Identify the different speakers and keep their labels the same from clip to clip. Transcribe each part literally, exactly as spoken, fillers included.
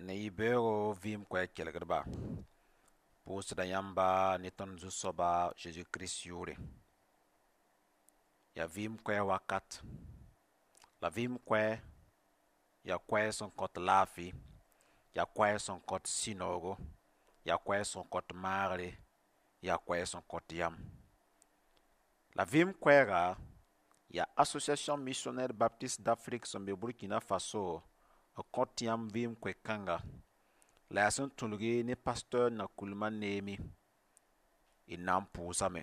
Speaker 1: ne yibero vim kwe kelgdba pʋʋsda yãmba ne tõnd Zu-soaba Jésus-Christ yʋʋre. Ya vɩɩm koɛɛ wakat la vɩɩm koɛɛ ya koɛɛ sẽn kõt laafɩ, ya koɛɛ sẽn kõt sũ-noogo, ya koɛɛ sẽn kõt maagre, ya koɛɛ sẽn kõt yam. La vɩɩm koɛɛga ya Association Missionnaire Baptiste d'Afrique sẽn be Burkina Faso n kõt yãmb vɩɩm koɛ-kãnga la yaa sẽn tũlge ne pasteur Nakulma Neemi y na n pʋʋsame.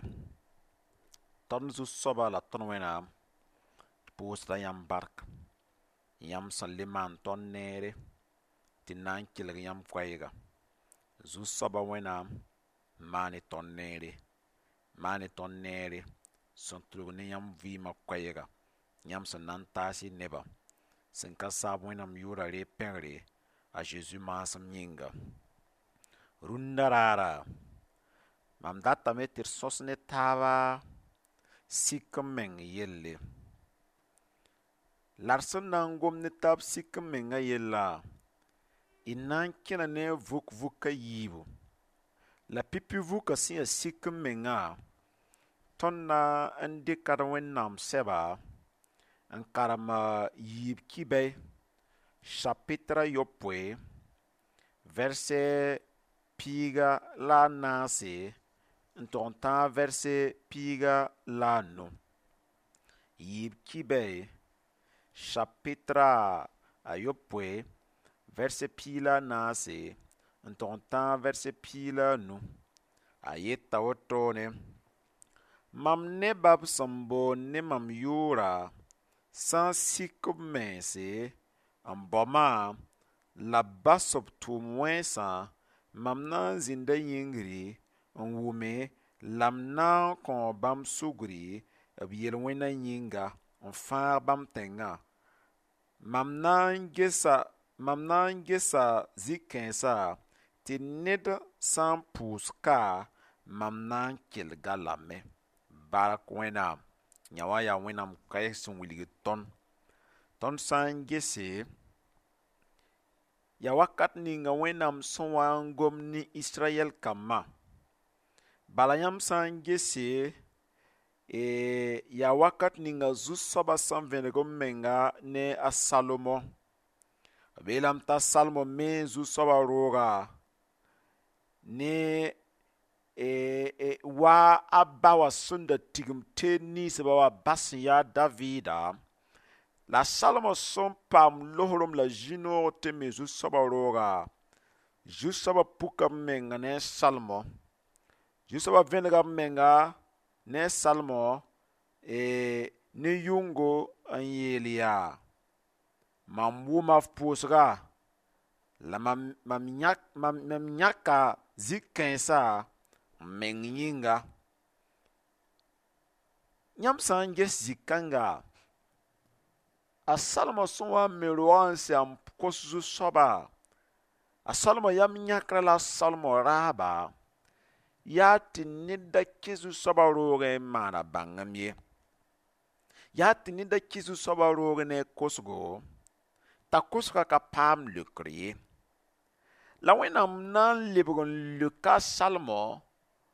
Speaker 1: Tõnd Zu-soaba la tõnd Wẽnnaam pʋʋsda yãmb bark, yãmb sẽn le maan tõnd neere tɩ na n kelg yãmb koɛɛga. Zu-soaba Wẽnnaam maane tõnd neere, maane tõnd neere sẽn tʋlg ne yãmb vɩɩmã koɛɛga, yãmb sẽn na n taas y neba, sẽn ka saab Wẽnnaam yʋʋra ree pẽgre a Zeezi maasem yĩnga. Rũndã raara, mam datame tɩ d sõs ne taaba sik n meng yelle. La d sẽn na n gom ne taab sik n menga yella, y na n kẽna ne a vuk-vukã yiibu. La pipi vukã sẽn yaa sik n menga, tõnd na n dɩka d Wẽnnaam sɛba n karem yiib kibɛɛ chapitre yopoe verset piiga la a naase n tʋg n tãag verset piiga la a nu. Yiib kibɛɛ chapitre a yopoe verset pii la a naase n tʋg n tãag verset pii la a nu. A yeta wotone: mam nebã b sẽn boond ne mam yʋʋra sã n sik b mense n baooma la b bas b tʋʋm wẽnsã, mam na n zĩnda yĩngri n wʋme la m na n kõ bãmb sugri b yel-wẽnã yĩnga n fãag bãmb tẽngã. Mam na n gesa mam na n gesa zĩ-kãensã tɩ ned sã n pʋʋs ka, mam na n kelga lame. Bark Wẽnnaam, yã wa yaa Wẽnnaam koɛɛg sẽn wilgd tõnd. Tõnd sã n gese, ya wakat ninga Wẽnnaam sẽn wa n gom ne Israyɛl kambã. Bala yãmb sã n gese, e, ya wakat ninga Zu-soaba sẽn vẽneg n menga ne a Salomo. B yeelame t'a Salomo me Zu-soaba rooga ne e, e, wa a ba wa sẽn da tigim teed ninsba wa bas sẽn yaa Davɩɩda. La Salomo sẽn paam lohrem la zĩ-noog tɩ me Zu-soaba rooga, Zu-soaba puka b menga ne a Salomo. Zu-soaba vẽnega b menga ne a Salomo e, ne yʋngo n yeel yaa: mam wʋma f pʋʋsga la mam, mam, yãk, mam, mam yãka zĩ-kãensã n meng yĩnga. Yãmb sã n ges zĩ-kãnga, a Salomo sẽn wa n me roogã n sɛ n kos Zu-soaba, a Salomo yam yãkra la a Salomo raaba, yaa tɩ ned da kẽ Zu-soaba roogẽ n maana bãngem ye. Yaa tɩ ned da kẽ Zu-soaba roogẽ ne a kosgo, t'a kosga ka paam leokr ye. La Wẽnnaam na n lebg n leoka a Salomo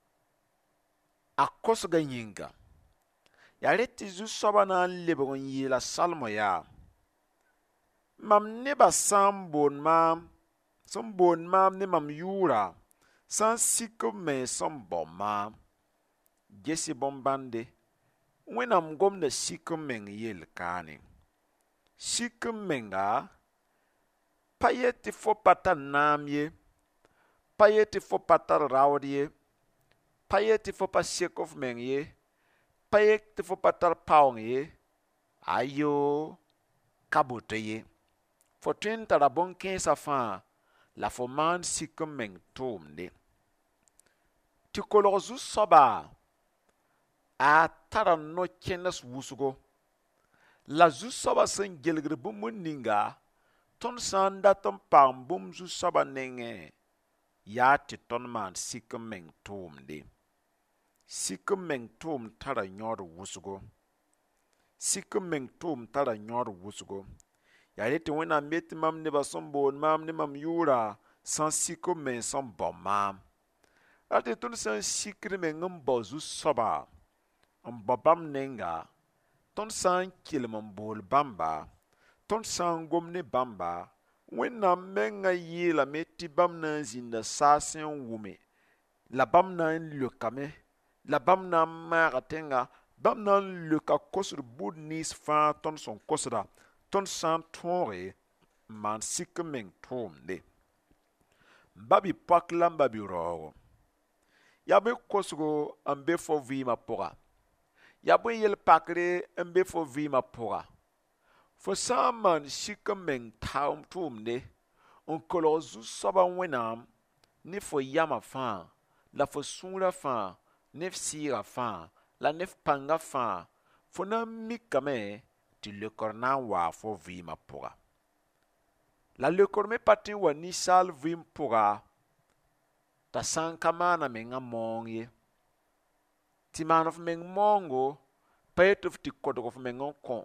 Speaker 1: a kosga yĩnga. Yaa rẽ tɩ Zu-soaba na n lebg n yeel a Salomo yaa: mam nebã sã n boond maam, sẽn boond maam ne mam yʋʋra, sã n sik b mens n bao maam. Gese bõn-bãnde, Wẽnnaam gomda sik n meng yel-kaane. Sik n menga pa yet tɩ fo pa tar naam ye, pa yet tɩ fo pa tar raood ye, pa yet tɩ fo pa sek f meng ye, pa yet tɩ fo pa tar paoong ye. Ayoo, ka boto ye. Fo tõe n tara bõn-kãensã fãa la fo maan sik n meng tʋʋmde. Tɩ kolg Zu-soaba, a tara no-kẽns wʋsgo. La Zu-soaba sẽn gelgd bũmb ninga, tõnd sã n dat n paam bũmb Zu-soaba nengẽ, yaa tɩ tõnd maan sik n meng tʋʋmde. Sik n meng tʋʋm tara yõod wʋsgo. Sik n meng tʋʋm tara yõod wʋsgo. ya rete wẽnnaam me tɩ mam nebã sẽn boond maam ne mam yʋʋra sẽn sik b meng sẽn bao maam. Rate tõnd sẽn sikd meng n bao zu-soaba n bao bãmb nenga, tõnd sã n kelem n bool bãmba, tõnd sã n gom ne bãmba, wẽnnaam mengã yeelame tɩ bãmb na n zĩnda saasẽ n wʋme, la bãmb na n leokame, la bãmb na n maaga tẽnga, bãmb na n leoka kosd bʋʋd nins fãa tõnd sẽn kosda, tõnd sã n tõoge n maan sik n meng tʋʋmde. Babi poak la n babi raoogo, yaa bõe kosgo n be fo vɩɩmã pʋga, yaa bõe yel pakre n be fo vɩɩmã pʋga. Fo sã n maan sik n meng tʋʋmde n kolg zu-soaba wẽnnaam ne fo yamã fãa, la fo sũurã fãa, ne f sɩɩgã fãa, la ne f pãngã fãa, fo na n mikame tɩ leokr na n waa fo vɩɩmã pʋga. La leokr me pa tɩ n wa ninsaal vɩɩm pʋga t'a sã n ka maana mengã moong ye. Tɩ maan f meng moongo pa yetɩ f tɩ kodg f meng n kõ.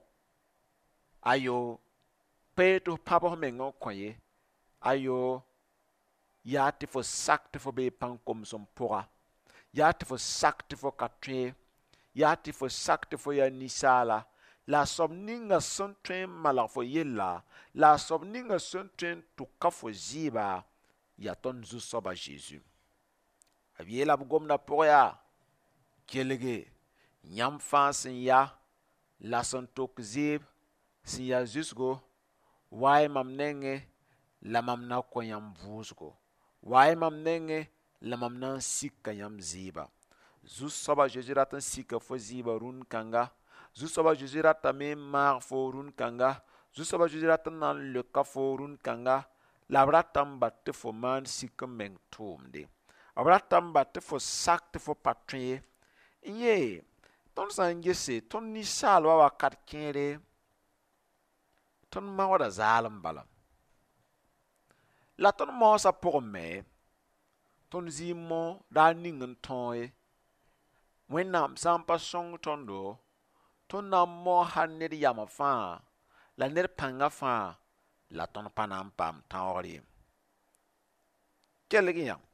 Speaker 1: Ayo, pa yetɩ f pãb f meng n kõ ye. Ayo, yaa tɩ fo sak tɩ fo bee pãn-komsem pʋga. Yaa tɩ fo sak tɩ fo ka tõe. Yaa tɩ fo sak tɩ fo yaa ninsaala. La a soab ninga sẽn tõe n malg fo yella, la a soab ninga sẽn tõe n tʋka fo zɩɩba, yaa tõnd zu-soaba Zeezi. B yeela b gomdã pʋgẽ yaa, kelge, yãmb fãa sẽn ya, la sẽn tʋk zeeb, sẽn yaa zʋsgo, waay mam nengẽ, la mam na kõ yãmb vʋʋsgo. Waay mam nengẽ, la mam na n sika yãmb zɩɩba. Zu-soaba Zeezi rat n sika fo zɩɩba rũn-kãnga. Zu-soaba Zeezi ratame n maag fo rũn-kãnga. Zu-soaba Zeezi rat n na n leoka fo rũn-kãnga. La b rata n bat tɩ fo maan sik n meng tʋʋmde. B rata n bat tɩ fo sak tɩ fo pa tõe ye. N ye, tõnd sã n gese, tõnd ninsaalbã wakat kẽere, tõnd maooda zaalem bala. La tõnd moosã pʋgẽ me, tõnd zɩɩm mo daa ning n tõog ye. Wẽnnaam sã n pa sõng tõndo, tõnd na n moosa ned yamã fãa, la ned pãngã fãa, la tõnd pa na n paam tãoogr ye. Kelg yã,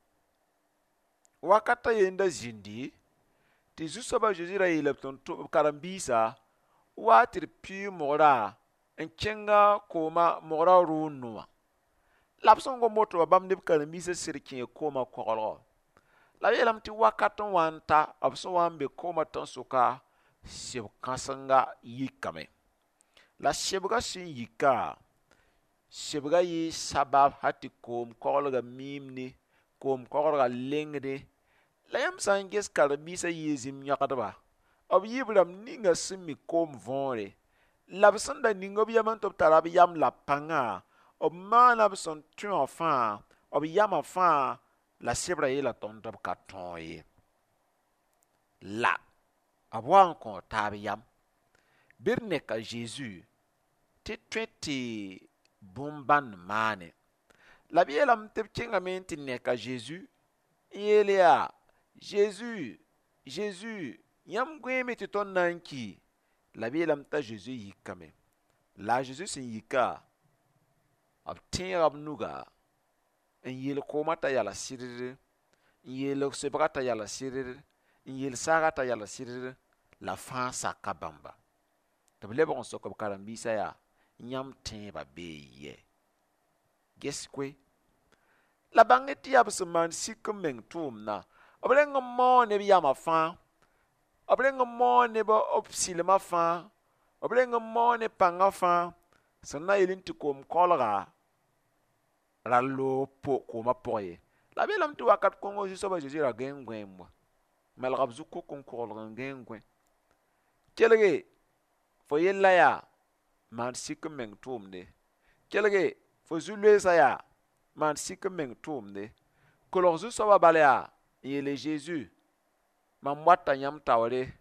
Speaker 1: wakatã yenda zĩndi, tɩ zu-soaba Zeezi ra yeela b karen-biisã waa tɩ d pɩʋʋ mogra n kẽnga kooma mogra rʋʋn nʋwã. La b sẽn gom woto wã bãmb ne b karen-biisã sɩd kẽ koomã koglgɔ. La b yeelame tɩ wakat n wa n ta b sẽn wa n be koomã tãn-soka, seb kãsenga yikame. La sebgã sẽn yika, sebgã yɩ sabab ha tɩ koom koglga miimne, koom koglga lengde. La yãmb sã n ges karen-biisã yɩɩ zĩm yãgdba, b yɩ b rãmb ninga sẽn mi koom võore, la b sẽn da ning b yam n tɩ b tara b yam la pãngã, b maana b sẽn tõe wã fãa, b yamã fãa, la sebrã yeela tõnd tɩ b ka tõog ye. La b wa n kõ taab yam. Bɩ d neka Zeezi tɩ tõe tɩ bõn-bãnd maane. La b yeelame tɩ b kẽngame tɩ neka Zeezi n yeel yaa, Zeezi, Zeezi, yãmb gõeeme tɩ tõnd na n ki. La b yeelame t'a Zeezi yikame. La a Zeezi sẽn yika, b tẽega b nuga n yeel koomã t'a yala sɩdd, n yeel sebgã t'a yala sɩdd, n yeel saagã t'a yala sɩdd, la fãa saka bãmba. Tɩ b lebg n sok b karen-biisã yaa, yãmb tẽebã bee yɛ. Ges koe. La bãng tɩ yaa b sẽn maan sik n meng tʋʋmdã, b reng n moog ne b yamã fãa, b reng n moog ne b sɩlmã fãa, b reng n moog ne pãngã fãa, sẽn na yel tɩ koom koglga ra loog koomã pʋgẽ ye. La b yeelame tɩ wakat kõngo zu-soaba Zeezi ra gẽ n gõeem wa. Malga b zu-kʋk n koglg n gẽ n gõe. Kelge, fo yella yaa, maan sik n meng tʋʋmde. Kelge, fo zu-loeesã yaa, maan sik n meng tʋʋmde. Kolg zu-soaba bal yaa, n yeele Zeezi, mam wata yãmb taoore.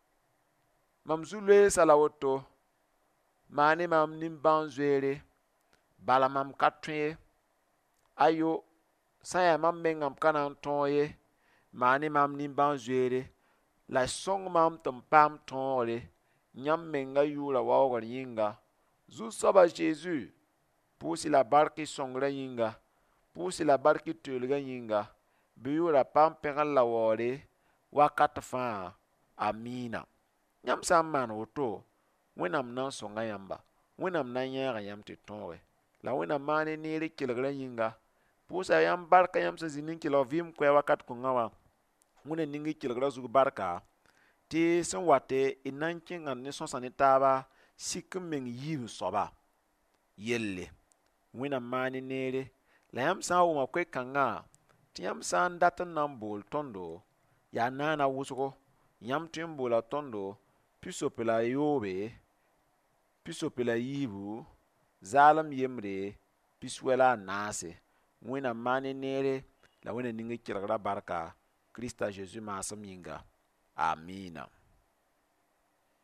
Speaker 1: Mam zu-loeesã la woto, maane mam nin-bãn-zoeere, bala mam ka tõe. Ayo, sã n yaa mam mengam ka na n tõog ye, maane mam nin-bãn-zoeere, la sõng mam tɩ m paam tõogre, yãmb menga yʋʋra waoogr yĩnga, Zu-soaba Jésus, pʋʋs-y la bark y sõngrã yĩnga, pʋʋs-y la bark y toolgã yĩnga, bɩ yʋʋra paam pẽgr la waoore wakat fãa. Amiina. Yãmb sã n maan woto, Wẽnnaam na n sõnga yãmba, Wẽnnaam na n yãaga yãmb tɩ tõoge, la Wẽnnaam maan y neer y kelgrã yĩnga, pʋʋsa yãmb barka yãmb sẽn zĩ nin-kelg vɩɩm koɛɛ wakat kũngã wã, Wẽnna ning y kelgrã zug barka, tɩ sẽn wate y na n kẽngã ne sõsa ne taaba sik n meng yiib soaba yelle. Wẽnnaam maan y neere, la yãmb sã n wʋma koe-kãngã tɩ yãmb sã n dat n na n bool tõndo, yaa naana wʋsgo, yãmb tõe n boola tõndo pisope la yoobe, pisope la yiibu, zaalem yembre, piswɛ la a naase. Wẽnnaam maan y neere, la Wẽnna ning y kelgrã barka, Kirista Zeezi maasem yĩnga. Amiina.